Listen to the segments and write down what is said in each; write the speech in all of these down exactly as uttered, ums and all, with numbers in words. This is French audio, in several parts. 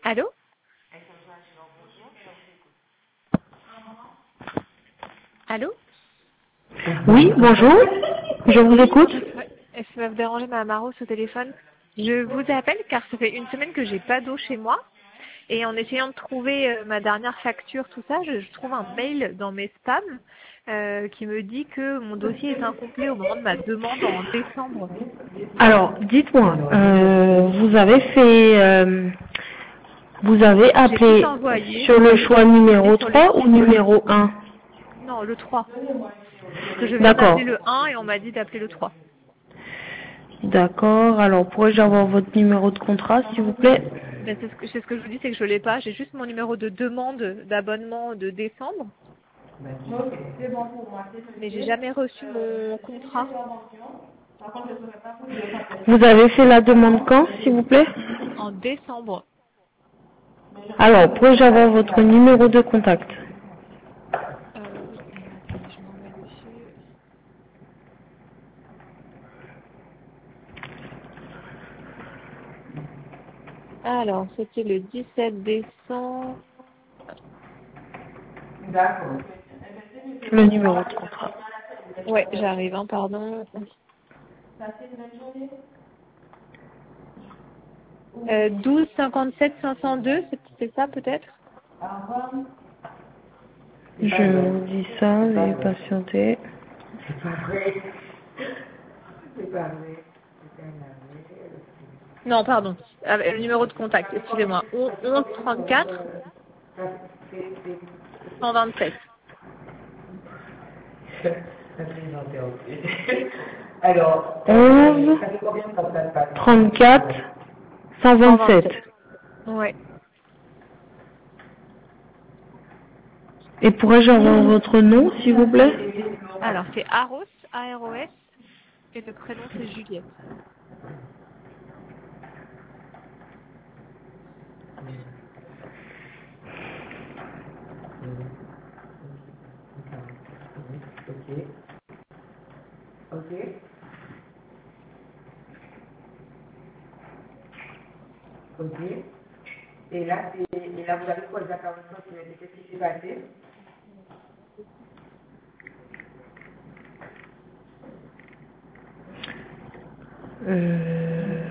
Allô? Allô? Oui, bonjour. Je vous Oui, écoute. ouais, est-ce que ça va vous déranger, Madame Maros, au téléphone? Je vous appelle car ça fait une semaine que j'ai pas d'eau chez moi. Et en essayant de trouver euh, ma dernière facture, tout ça, je, je trouve un mail dans mes spams euh, qui me dit que mon dossier est incomplet au moment de ma demande en décembre. Alors, dites-moi, euh, vous avez fait, euh, vous avez J'ai tout appelé envoyé. sur le J'ai tout choix envoyé numéro sur le trois ou site. numéro un? Non, le trois. Parce que je viens d'appeler D'accord. le un et on m'a dit d'appeler le trois. D'accord. Alors, pourrais-je avoir votre numéro de contrat, s'il vous plaît? Ben, c'est ce que, c'est ce que je vous dis, c'est que je l'ai pas. J'ai juste mon numéro de demande d'abonnement de décembre. Mais j'ai jamais reçu mon contrat Vous avez fait la demande quand, s'il vous plaît? en décembre. Alors, pourrais-je avoir votre numéro de contact? Euh, oui, alors attendez, je me remets dessus. Alors, c'était le dix-sept décembre. Le numéro de contrat. Ouais, j'arrive, hein, pardon. Euh, douze cinquante-sept cinq cent deux, c'est c'est ça peut-être? Je vous dis ça, veuillez patienter. Non, pardon. Ah, le numéro de contact, excusez-moi. onze trente-quatre cent vingt-sept. Alors, onze, trente-quatre, cent vingt-sept. cent vingt-sept. Ouais. Et pourrais-je avoir votre nom, s'il vous plaît? Alors, c'est Aros, A R O S, et le prénom c'est Juliette. ok. Ok. Ok. Et là, c'est- et là, vous avez quoi exactement? Qu'est-ce qui s'est passé? Euh...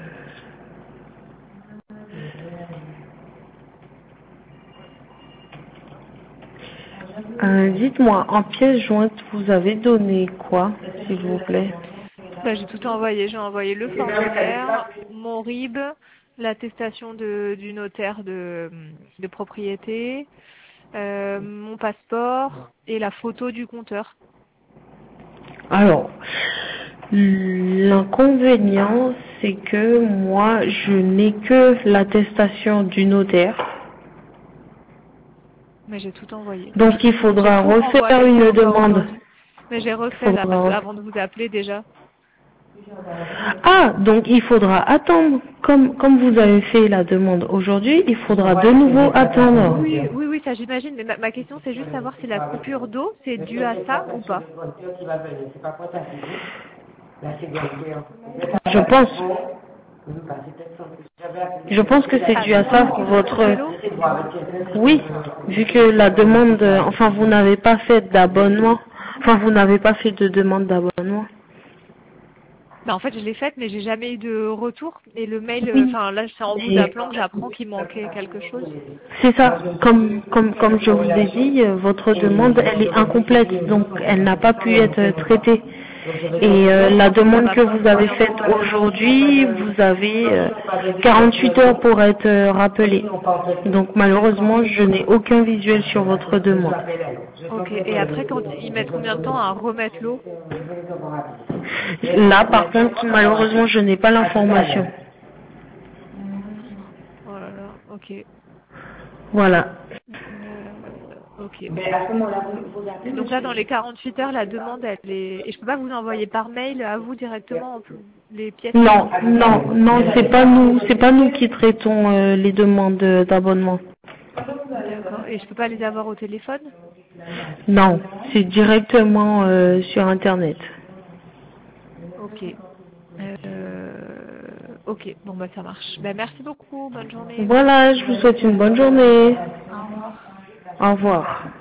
euh, Dites-moi, en pièce jointe, vous avez donné quoi, s'il vous plaît? Bah, j'ai tout envoyé. J'ai envoyé le formulaire, mon R I B, l'attestation de, du notaire de, de propriété, euh, mon passeport et la photo du compteur. Alors, l'inconvénient, c'est que moi, je n'ai que l'attestation du notaire. Mais j'ai tout envoyé. Donc, il J'ai faudra tout refaire renvoyé une encore demande. aujourd'hui. Mais j'ai Il refait là, faudra parce que refaire. avant de vous appeler déjà. Ah, donc il faudra attendre. Comme, comme vous avez fait la demande aujourd'hui, il faudra de nouveau attendre. Oui, oui, oui, ça j'imagine. Mais ma, ma question c'est juste savoir si la coupure d'eau c'est dû à ça ou pas. Je pense. Je pense que c'est Ah, dû à ça, qu'ils ont votre... coupé l'eau? Oui, vu que la demande... euh, Enfin, vous n'avez pas fait d'abonnement. Enfin, vous n'avez pas fait de demande d'abonnement. Bah, en fait, je l'ai faite, mais j'ai jamais eu de retour. Et le mail, euh, Oui, enfin là, c'est en vous mais appelant que j'apprends qu'il manquait quelque chose. c'est ça. Comme, comme, comme je vous ai dit, euh, votre demande, elle est incomplète. Donc, elle n'a pas pu être traitée. Et euh, D'accord, la donc ça demande va que prendre vous avez combien de faite temps alors? aujourd'hui, vous avez euh, quarante-huit heures pour être euh, rappelé. Donc malheureusement, je n'ai aucun visuel sur votre demande. Ok, et après, quand ils mettent combien de temps à remettre l'eau? Là, par contre, malheureusement, je n'ai pas l'information. Oh là là, ok. Voilà. Euh, ok. Mais à ce moment-là, vous, vous appelez Donc là, monsieur. dans les quarante-huit heures, la demande, elle est... Et je peux pas vous envoyer par mail à vous directement les pièces qu'il Non, faut? non, non, c'est pas nous, c'est pas nous qui traitons euh, les demandes d'abonnement. D'accord. Et je peux pas les avoir au téléphone? Non, c'est directement euh, sur Internet. Ok. Euh, Ok, bon bah ça marche. Bah, merci beaucoup, bonne journée. Voilà, je vous souhaite une bonne journée. Au revoir. Au revoir.